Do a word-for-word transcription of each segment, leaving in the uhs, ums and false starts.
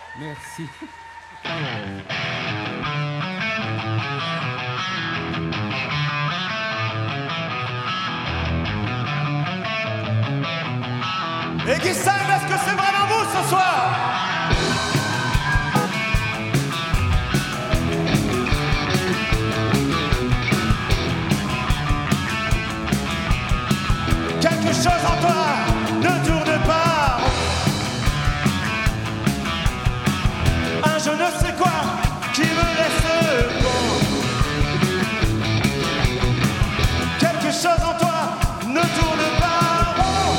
Merci. Et Guissam, est-ce que c'est vraiment vous ce soir? Quelque chose en toi ne tourne pas. Un je ne sais quoi qui me laisse bon. Quelque chose en toi ne tourne pas rond.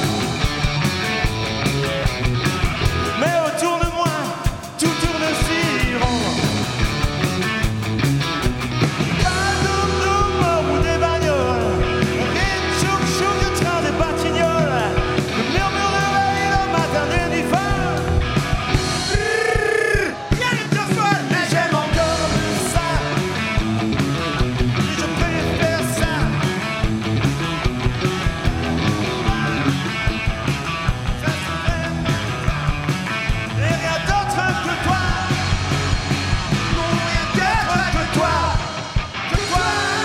Mais autour de moi, tout tourne si rond. Pas doum doum ou des bagnoles, rythme chouk chouk du train des batignolles, le murmure de la ville au matin des nifles. Rien de folle, mais j'aime encore ça. Et je préfère ça. Ça serait et rien d'autre que toi. Non, rien d'autre que toi. Que toi.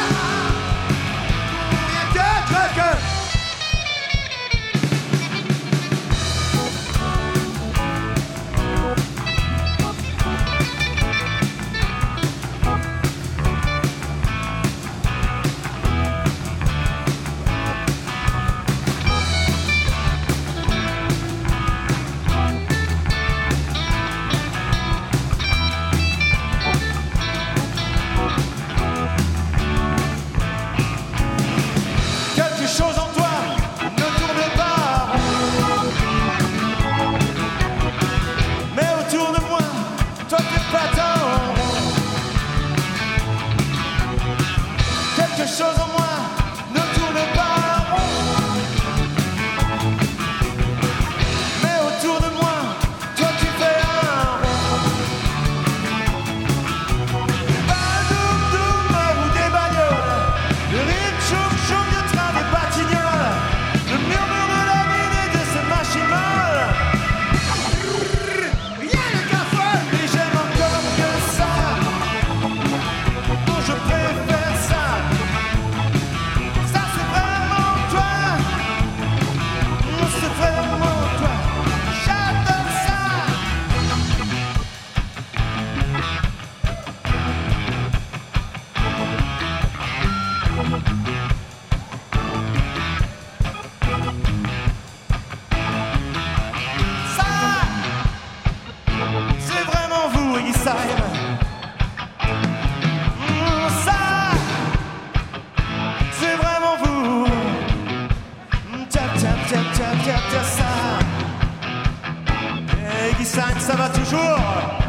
Rien d'autre que. Quelque chose en toi ne tourne pas rond. Mais autour de moi, toi t'es pas tant rond. Quelque chose en moi ne tourne pas rond. Mais autour de moi, toi tu fais un rond. Pas doum doum ou des bagnoles, le rythme chouk chouk du train des batignolles, le murmure de la mine et de ses machines molles. Rien de qu'un folle, mais j'aime encore que ça. Non, je préfère ça. Ça c'est vraiment toi. Non, c'est vraiment toi. J'adore ça. Ça, c'est vraiment vous, Guissam. Mm, Ça, c'est vraiment vous. Mm, Tap, tap, tap, tap, tap, tap, ça. Et Guissam, ça va toujours.